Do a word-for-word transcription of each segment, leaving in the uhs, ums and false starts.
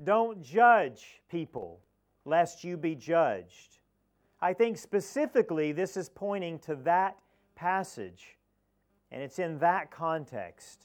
don't judge people, lest you be judged. I think specifically this is pointing to that passage, and it's in that context.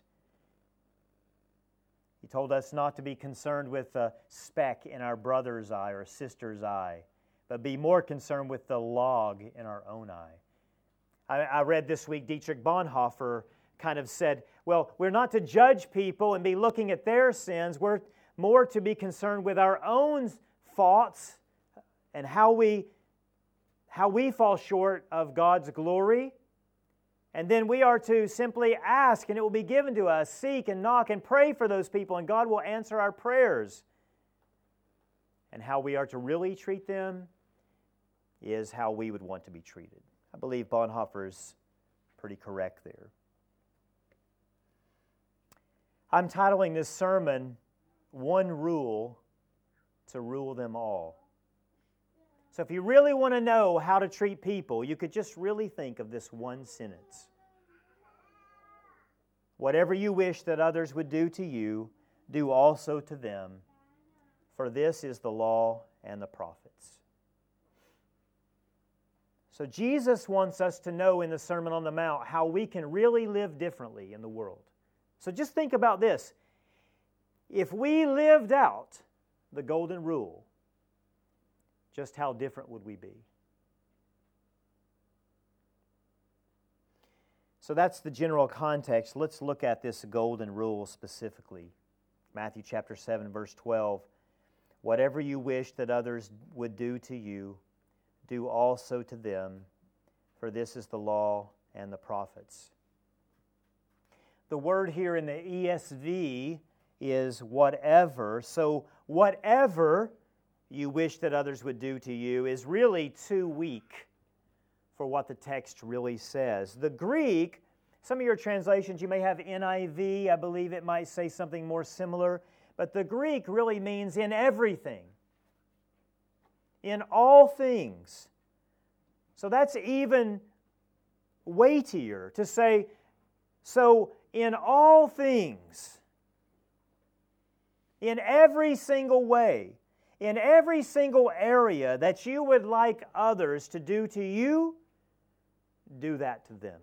He told us not to be concerned with a speck in our brother's eye or sister's eye, but be more concerned with the log in our own eye. I, I read this week Dietrich Bonhoeffer kind of said, well, we're not to judge people and be looking at their sins. We're more to be concerned with our own thoughts and how we, how we fall short of God's glory. And then we are to simply ask, and it will be given to us. Seek and knock and pray for those people, and God will answer our prayers. And how we are to really treat them is how we would want to be treated. I believe Bonhoeffer's pretty correct there. I'm titling this sermon, One Rule to Rule Them All. So if you really want to know how to treat people, you could just really think of this one sentence. Whatever you wish that others would do to you, do also to them, for this is the law and the prophets. So Jesus wants us to know in the Sermon on the Mount how we can really live differently in the world. So just think about this. If we lived out the golden rule, just how different would we be? So that's the general context. Let's look at this golden rule specifically. Matthew chapter seven, verse twelve. Whatever you wish that others would do to you, do also to them, for this is the law and the prophets. The word here in the E S V is whatever. So whatever you wish that others would do to you is really too weak for what the text really says. The Greek, some of your translations, you may have N I V, I believe it might say something more similar, but the Greek really means in everything, in all things. So that's even weightier to say, so in all things, in every single way, in every single area that you would like others to do to you, do that to them.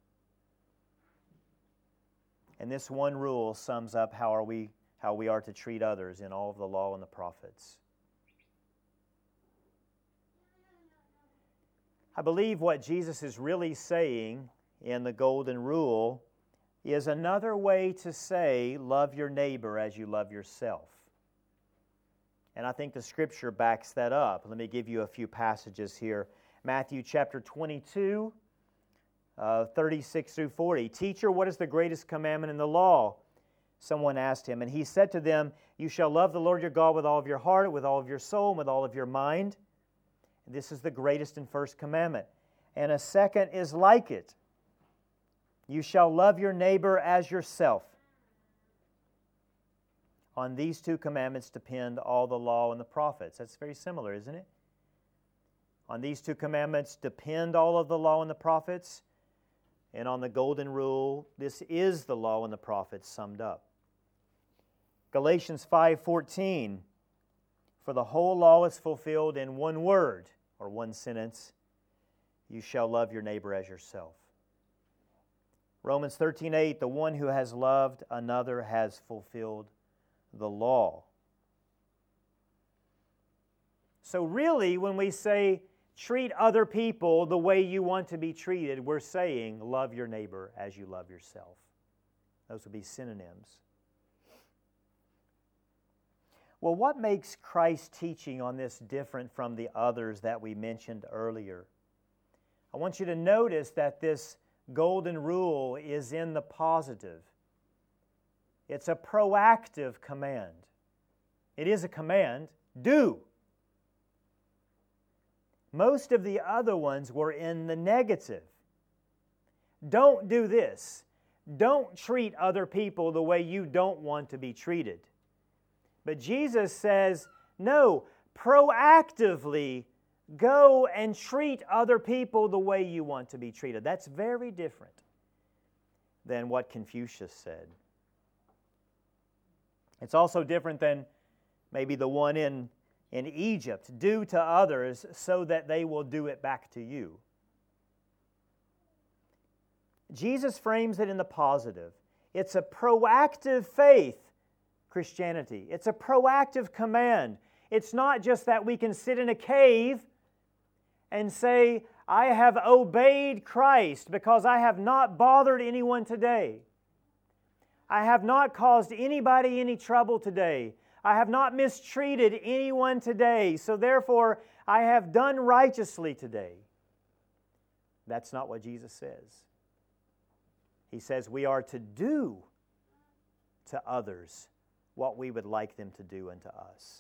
And this one rule sums up how are we how we are to treat others in all of the law and the prophets. I believe what Jesus is really saying in the golden rule is another way to say, love your neighbor as you love yourself. And I think the Scripture backs that up. Let me give you a few passages here. Matthew chapter twenty-two, uh, thirty-six through forty. Teacher, what is the greatest commandment in the law? Someone asked him, and he said to them, you shall love the Lord your God with all of your heart, with all of your soul, and with all of your mind. This is the greatest and first commandment. And a second is like it. You shall love your neighbor as yourself. On these two commandments depend all the law and the prophets. That's very similar, isn't it? On these two commandments depend all of the law and the prophets. And on the golden rule, this is the law and the prophets summed up. Galatians five fourteen, for the whole law is fulfilled in one word, or one sentence, you shall love your neighbor as yourself. Romans thirteen eight, the one who has loved another has fulfilled the law. So really, when we say treat other people the way you want to be treated, we're saying love your neighbor as you love yourself. Those would be synonyms. Well, what makes Christ's teaching on this different from the others that we mentioned earlier? I want you to notice that this golden rule is in the positive. It's a proactive command. It is a command, do. Most of the other ones were in the negative. Don't do this. Don't treat other people the way you don't want to be treated. But Jesus says, no, proactively go and treat other people the way you want to be treated. That's very different than what Confucius said. It's also different than maybe the one in, in Egypt, do to others so that they will do it back to you. Jesus frames it in the positive. It's a proactive faith, Christianity. It's a proactive command. It's not just that we can sit in a cave and say, I have obeyed Christ because I have not bothered anyone today. I have not caused anybody any trouble today. I have not mistreated anyone today, so therefore I have done righteously today. That's not what Jesus says. He says we are to do to others what we would like them to do unto us.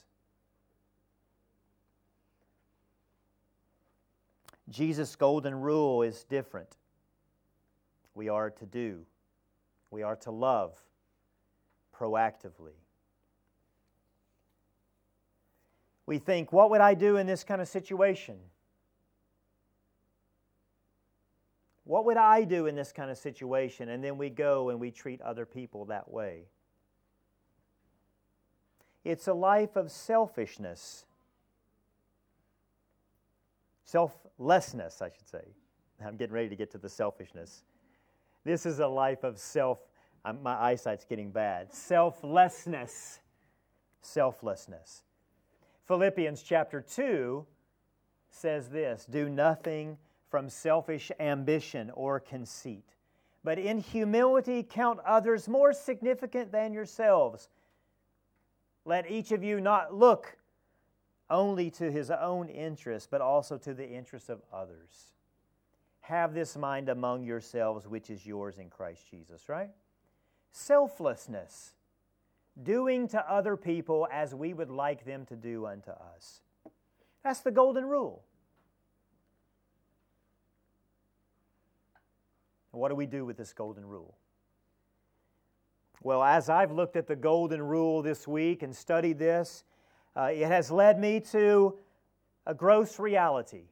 Jesus' golden rule is different. We are to do. We are to love proactively. We think, what would I do in this kind of situation? What would I do in this kind of situation? And then we go and we treat other people that way. It's a life of selfishness. Selflessness, I should say. I'm getting ready to get to the selfishness. This is a life of self, I'm, my eyesight's getting bad. Selflessness. Selflessness. Philippians chapter two says this, do nothing from selfish ambition or conceit, but in humility count others more significant than yourselves. Let each of you not look only to his own interest, but also to the interest of others. Have this mind among yourselves, which is yours in Christ Jesus, right? Selflessness. Doing to other people as we would like them to do unto us. That's the golden rule. What do we do with this golden rule? Well, as I've looked at the golden rule this week and studied this, uh, it has led me to a gross reality.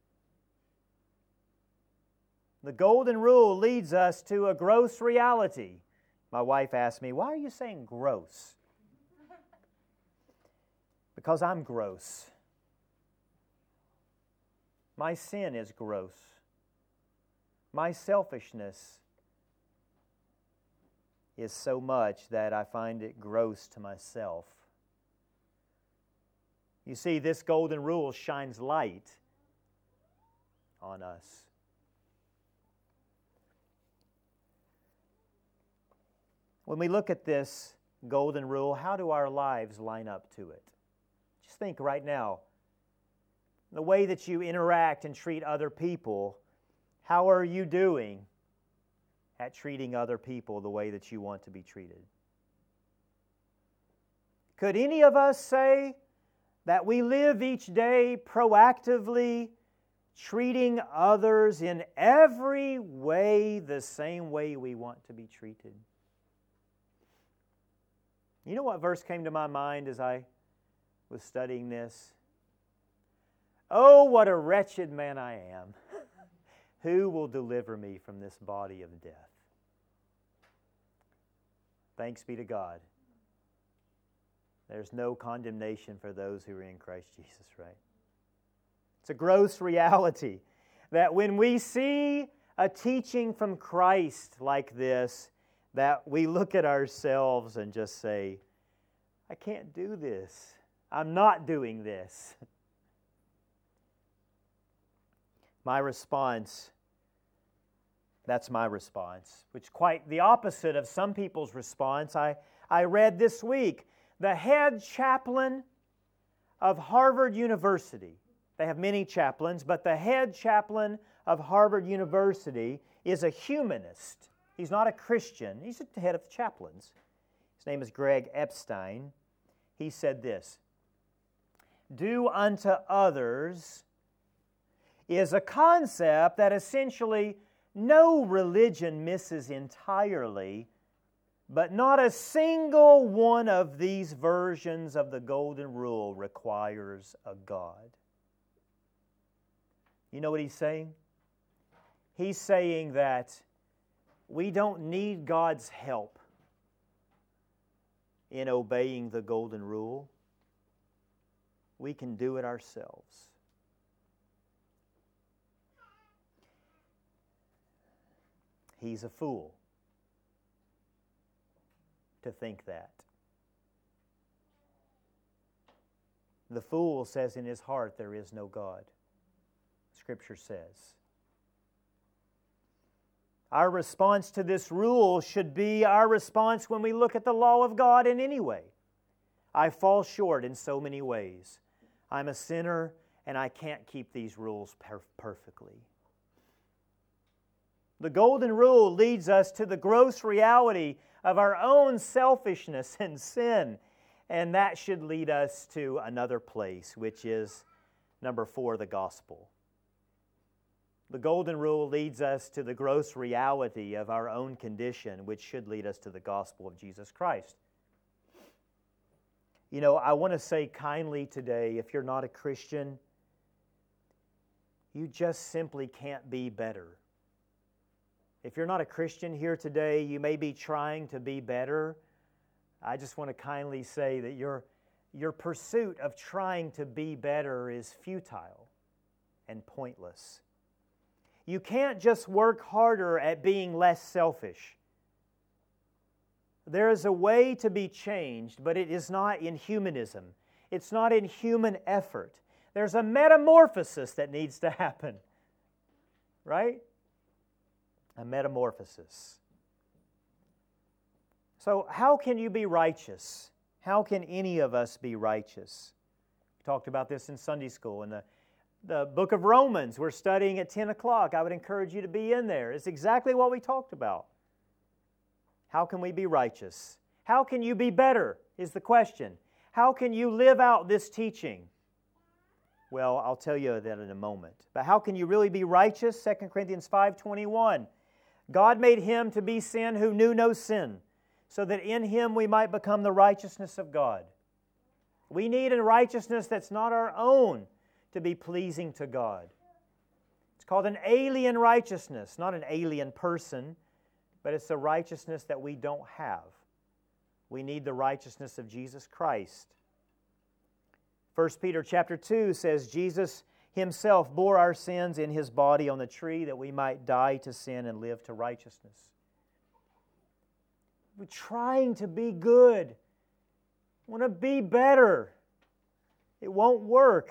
The golden rule leads us to a gross reality. My wife asked me, why are you saying gross? Because I'm gross. My sin is gross. My selfishness is so much that I find it gross to myself. You see, this golden rule shines light on us. When we look at this golden rule, how do our lives line up to it? Just think right now, the way that you interact and treat other people, how are you doing at treating other people the way that you want to be treated? Could any of us say that we live each day proactively treating others in every way the same way we want to be treated? You know what verse came to my mind as I was studying this? Oh, what a wretched man I am. Who will deliver me from this body of death? Thanks be to God. There's no condemnation for those who are in Christ Jesus, right? It's a gross reality that when we see a teaching from Christ like this, that we look at ourselves and just say, I can't do this. I'm not doing this. My response, that's my response, which is quite the opposite of some people's response. I, I read this week, the head chaplain of Harvard University, they have many chaplains, but the head chaplain of Harvard University is a humanist. He's not a Christian. He's the head of the chaplains. His name is Greg Epstein. He said this, do unto others is a concept that essentially no religion misses entirely, but not a single one of these versions of the golden rule requires a God. You know what he's saying? He's saying that we don't need God's help in obeying the golden rule. we can do it ourselves. He's a fool to think that. The fool says in his heart, there is no God. Scripture says. Our response to this rule should be our response when we look at the law of God in any way. I fall short in so many ways. I'm a sinner and I can't keep these rules per- perfectly. The golden rule leads us to the gross reality of our own selfishness and sin. And that should lead us to another place, which is number four, the gospel. The golden rule leads us to the gross reality of our own condition, which should lead us to the gospel of Jesus Christ. You know, I want to say kindly today, if you're not a Christian, you just simply can't be better. If you're not a Christian here today, you may be trying to be better. I just want to kindly say that your, your pursuit of trying to be better is futile and pointless. You can't just work harder at being less selfish. There is a way to be changed, but it is not in humanism. It's not in human effort. There's a metamorphosis that needs to happen. Right? A metamorphosis. So how can you be righteous? How can any of us be righteous? We talked about this in Sunday school. In the, the book of Romans, we're studying at ten o'clock. I would encourage you to be in there. It's exactly what we talked about. How can we be righteous? How can you be better is the question. How can you live out this teaching? Well, I'll tell you that in a moment. But how can you really be righteous? Second Corinthians five twenty-one. God made Him to be sin who knew no sin, so that in Him we might become the righteousness of God. We need a righteousness that's not our own to be pleasing to God. It's called an alien righteousness, not an alien person, but it's a righteousness that we don't have. We need the righteousness of Jesus Christ. First Peter chapter two says, Jesus Himself bore our sins in His body on the tree that we might die to sin and live to righteousness. We're trying to be good. Want to be better. It won't work.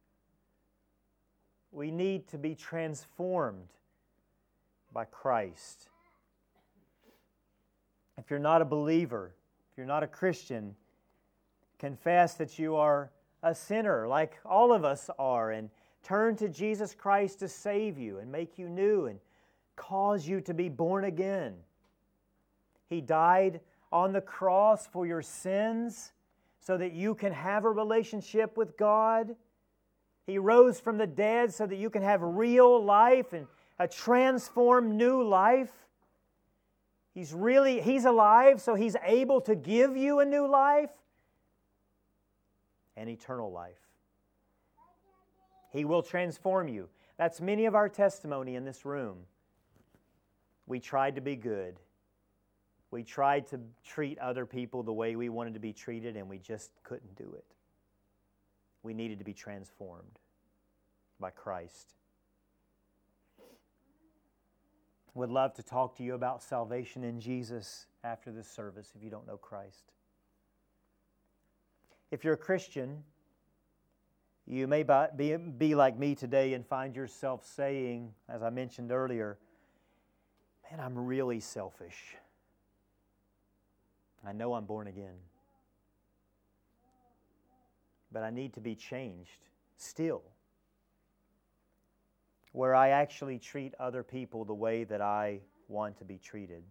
We need to be transformed by Christ. If you're not a believer, if you're not a Christian, confess that you are a sinner like all of us are, and turn to Jesus Christ to save you and make you new and cause you to be born again. He died on the cross for your sins so that you can have a relationship with God. He rose from the dead so that you can have real life and a transformed new life. He's really, He's alive, so He's able to give you a new life and eternal life. He will transform you. That's many of our testimony in this room. We tried to be good. We tried to treat other people the way we wanted to be treated, and we just couldn't do it. We needed to be transformed by Christ. Would love to talk to you about salvation in Jesus after this service if you don't know Christ. If you're a Christian, you may be, be like me today and find yourself saying, as I mentioned earlier, man, I'm really selfish. I know I'm born again. But I need to be changed still, where I actually treat other people the way that I want to be treated.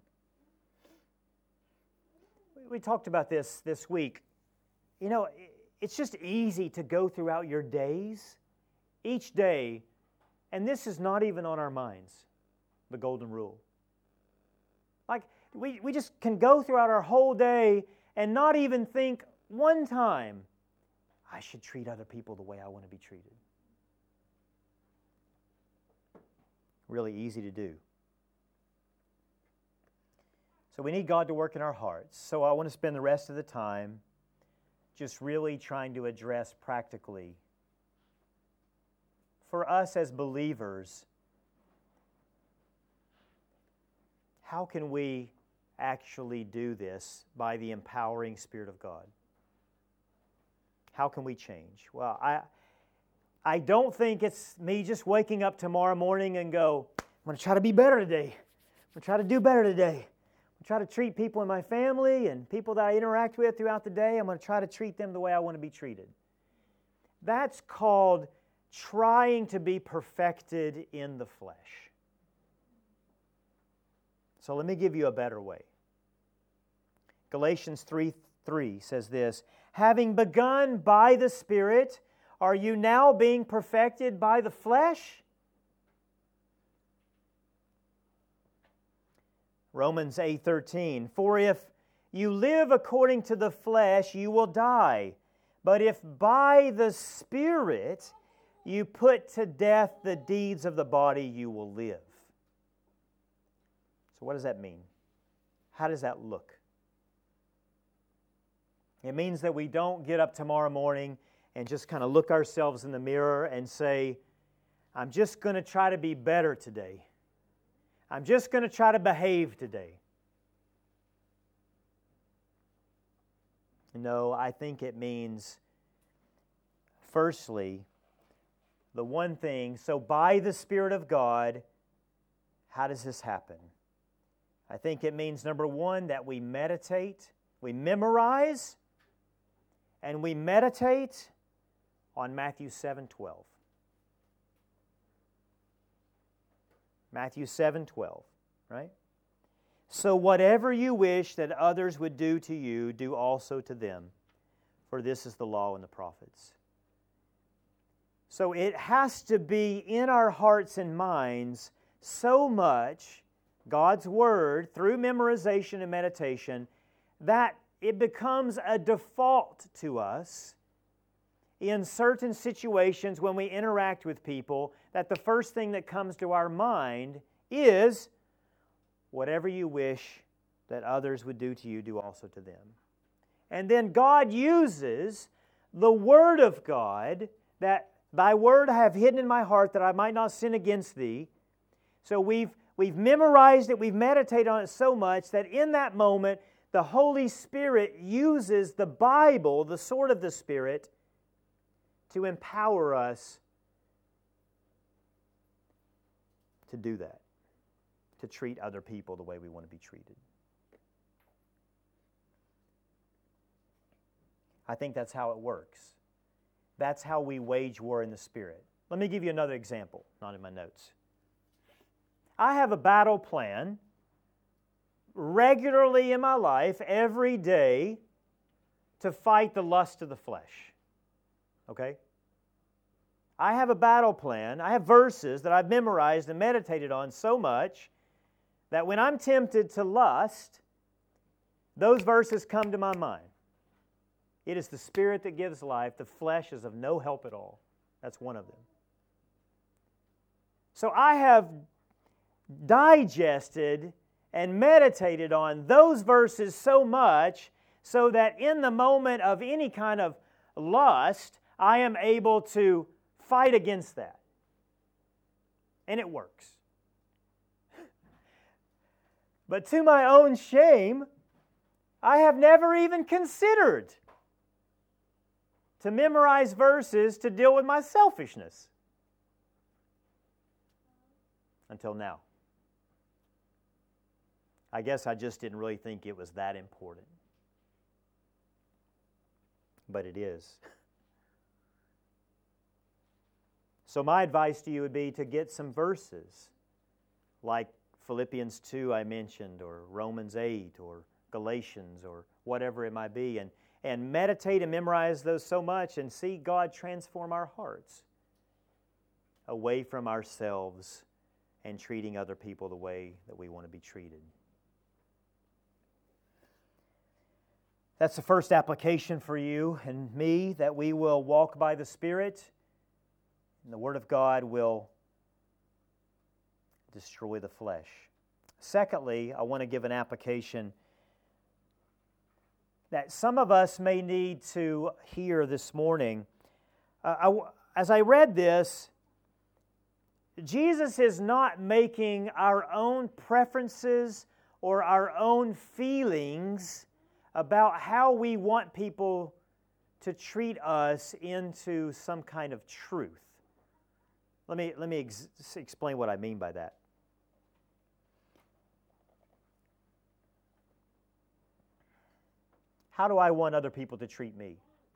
We talked about this this week. You know, it's just easy to go throughout your days, each day, and this is not even on our minds, the golden rule. Like, we, we just can go throughout our whole day and not even think one time, I should treat other people the way I want to be treated. Really easy to do. So we need God to work in our hearts. So I want to spend the rest of the time just really trying to address practically. For us as believers, how can we actually do this by the empowering Spirit of God? How can we change? Well, I I don't think it's me just waking up tomorrow morning and go, I'm going to try to be better today. I'm going to try to do better today. I'm going to try to treat people in my family and people that I interact with throughout the day. I'm going to try to treat them the way I want to be treated. That's called trying to be perfected in the flesh. So let me give you a better way. Galatians three three says this, having begun by the Spirit, are you now being perfected by the flesh? Romans eight thirteen, for if you live according to the flesh, you will die. But if by the Spirit you put to death the deeds of the body, you will live. So what does that mean? How does that look? It means that we don't get up tomorrow morning and just kind of look ourselves in the mirror and say, I'm just going to try to be better today. I'm just going to try to behave today. No, I think it means, firstly, the one thing, so by the Spirit of God, how does this happen? I think it means, number one, that we meditate, we memorize, and we meditate on Matthew seven twelve. Matthew seven twelve, right? So whatever you wish that others would do to you, do also to them, for this is the law and the prophets. So it has to be in our hearts and minds so much, God's Word, through memorization and meditation, that it becomes a default to us in certain situations when we interact with people, that the first thing that comes to our mind is, whatever you wish that others would do to you, do also to them. And then God uses the Word of God, that Thy Word I have hidden in my heart that I might not sin against Thee. So we've, we've memorized it, we've meditated on it so much that in that moment, the Holy Spirit uses the Bible, the sword of the Spirit, to empower us to do that, to treat other people the way we want to be treated. I think that's how it works. That's how we wage war in the Spirit. Let me give you another example, not in my notes. I have a battle plan regularly in my life, every day, to fight the lust of the flesh. Okay? I have a battle plan. I have verses that I've memorized and meditated on so much that when I'm tempted to lust, those verses come to my mind. It is the Spirit that gives life. The flesh is of no help at all. That's one of them. So I have digested and meditated on those verses so much so that in the moment of any kind of lust, I am able to fight against that. And it works. But to my own shame, I have never even considered to memorize verses to deal with my selfishness. Until now. I guess I just didn't really think it was that important. But it is. So my advice to you would be to get some verses like Philippians two I mentioned, or Romans eight, or Galatians, or whatever it might be, and, and meditate and memorize those so much and see God transform our hearts away from ourselves and treating other people the way that we want to be treated. That's the first application for you and me, that we will walk by the Spirit, and the Word of God will destroy the flesh. Secondly, I want to give an application that some of us may need to hear this morning. Uh, I, as I read this, Jesus is not making our own preferences or our own feelings about how we want people to treat us into some kind of truth. Let me, let me ex- explain what I mean by that. How do I want other people to treat me?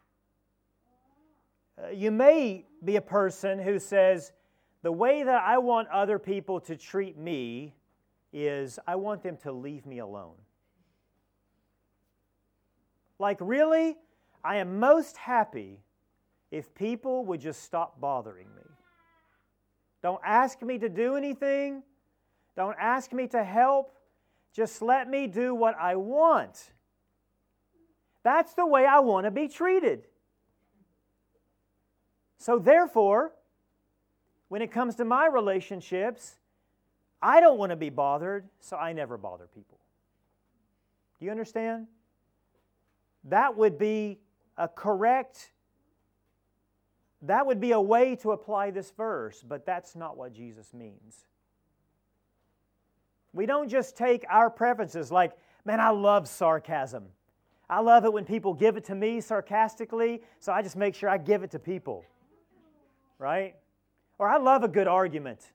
Uh, you may be a person who says, the way that I want other people to treat me is I want them to leave me alone. Like, really? I am most happy if people would just stop bothering me. Don't ask me to do anything. Don't ask me to help. Just let me do what I want. That's the way I want to be treated. So therefore, when it comes to my relationships, I don't want to be bothered, so I never bother people. Do you understand? That would be a correct, that would be a way to apply this verse, but that's not what Jesus means. We don't just take our preferences like, man, I love sarcasm. I love it when people give it to me sarcastically, so I just make sure I give it to people. Right? Or I love a good argument.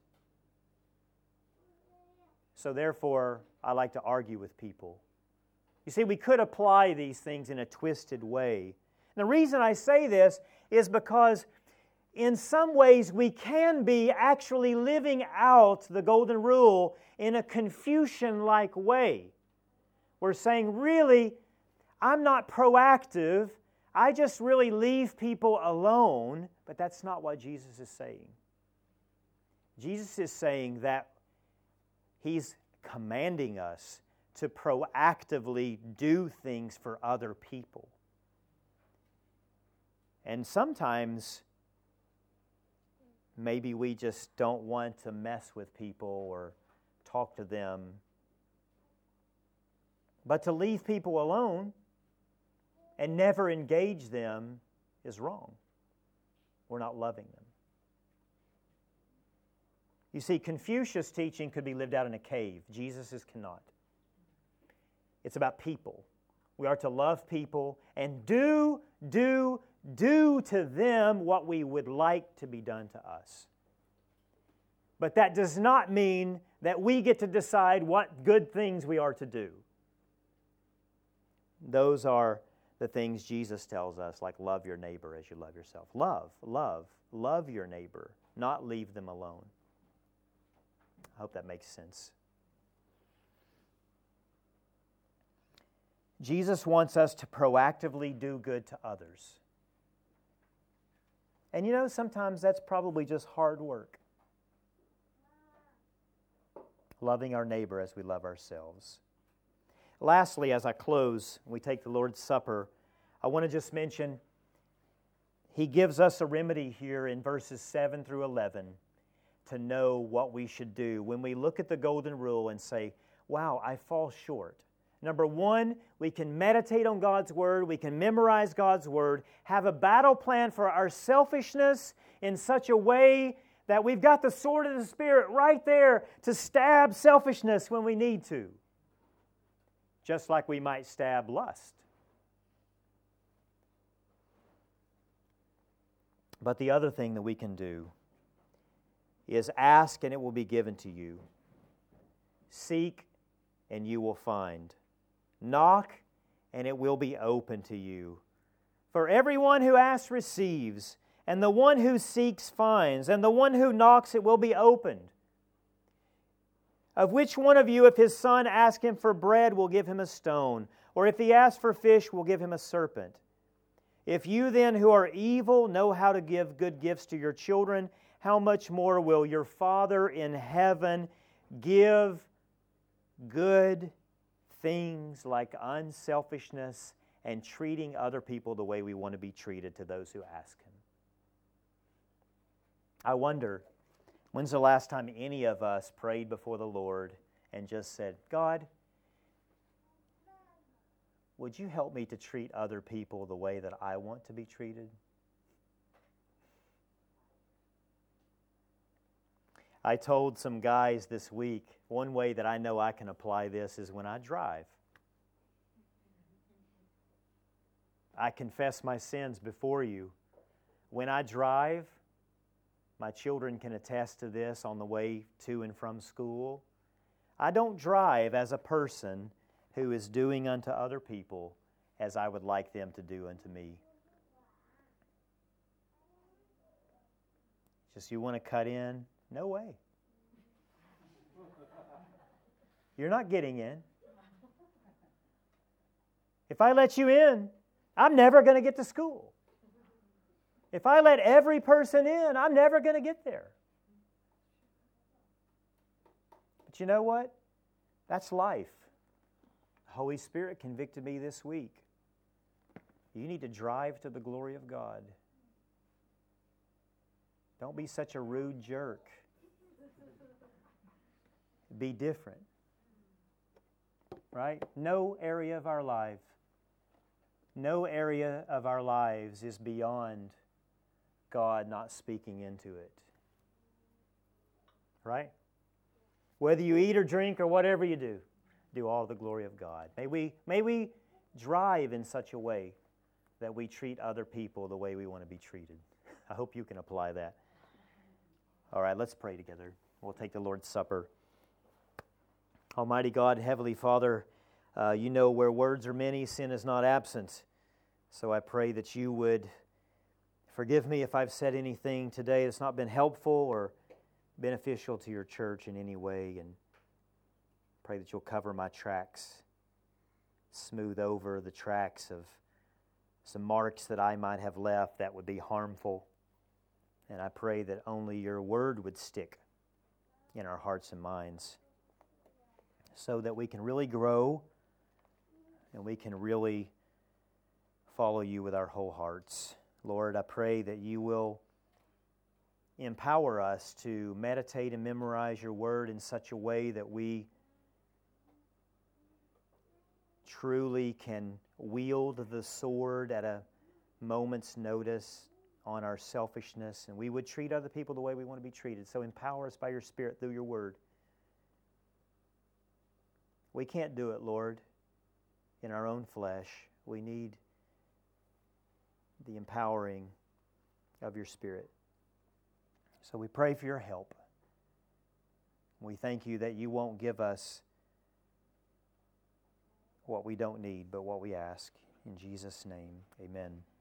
So therefore, I like to argue with people. You see, we could apply these things in a twisted way. And the reason I say this is because in some ways we can be actually living out the golden rule in a Confucian-like way. We're saying, really, I'm not proactive. I just really leave people alone. But that's not what Jesus is saying. Jesus is saying that He's commanding us to proactively do things for other people. And sometimes maybe we just don't want to mess with people or talk to them. But to leave people alone and never engage them is wrong. We're not loving them. You see, Confucius' teaching could be lived out in a cave. Jesus's cannot. It's about people. We are to love people and do, do, do to them what we would like to be done to us. But that does not mean that we get to decide what good things we are to do. Those are the things Jesus tells us, like love your neighbor as you love yourself. Love, love, love your neighbor, not leave them alone. I hope that makes sense. Jesus wants us to proactively do good to others. And you know, sometimes that's probably just hard work. Loving our neighbor as we love ourselves. Lastly, as I close, we take the Lord's Supper, I want to just mention, He gives us a remedy here in verses seven through eleven to know what we should do when we look at the golden rule and say, wow, I fall short. Number one, we can meditate on God's Word, we can memorize God's Word, have a battle plan for our selfishness in such a way that we've got the sword of the Spirit right there to stab selfishness when we need to. Just like we might stab lust. But the other thing that we can do is ask and it will be given to you. Seek and you will find. Knock and it will be open to you. For everyone who asks receives, and the one who seeks finds, and the one who knocks it will be opened. Of which one of you, if his son asks him for bread, will give him a stone? Or if he asks for fish, will give him a serpent? If you then, who are evil, know how to give good gifts to your children, how much more will your Father in heaven give good things like unselfishness and treating other people the way we want to be treated to those who ask Him? I wonder, when's the last time any of us prayed before the Lord and just said, God, would you help me to treat other people the way that I want to be treated? I told some guys this week, one way that I know I can apply this is when I drive. I confess my sins before you. When I drive, my children can attest to this on the way to and from school. I don't drive as a person who is doing unto other people as I would like them to do unto me. Just you want to cut in? No way. You're not getting in. If I let you in, I'm never going to get to school. If I let every person in, I'm never going to get there. But you know what? That's life. The Holy Spirit convicted me this week. You need to drive to the glory of God. Don't be such a rude jerk. Be different. Right? No area of our life, no area of our lives is beyond God not speaking into it. Right? Whether you eat or drink or whatever you do, do all the glory of God. May we, may we drive in such a way that we treat other people the way we want to be treated. I hope you can apply that. All right, let's pray together. We'll take the Lord's Supper. Almighty God, Heavenly Father, uh, you know where words are many, sin is not absent. So I pray that you would forgive me if I've said anything today that's not been helpful or beneficial to your church in any way, and pray that you'll cover my tracks, smooth over the tracks of some marks that I might have left that would be harmful. And I pray that only your word would stick in our hearts and minds so that we can really grow and we can really follow you with our whole hearts. Lord, I pray that you will empower us to meditate and memorize your word in such a way that we truly can wield the sword at a moment's notice on our selfishness, and we would treat other people the way we want to be treated. So empower us by your Spirit through your word. We can't do it, Lord, in our own flesh. We need the empowering of your Spirit. So we pray for your help. We thank you that you won't give us what we don't need, but what we ask. In Jesus' name, amen.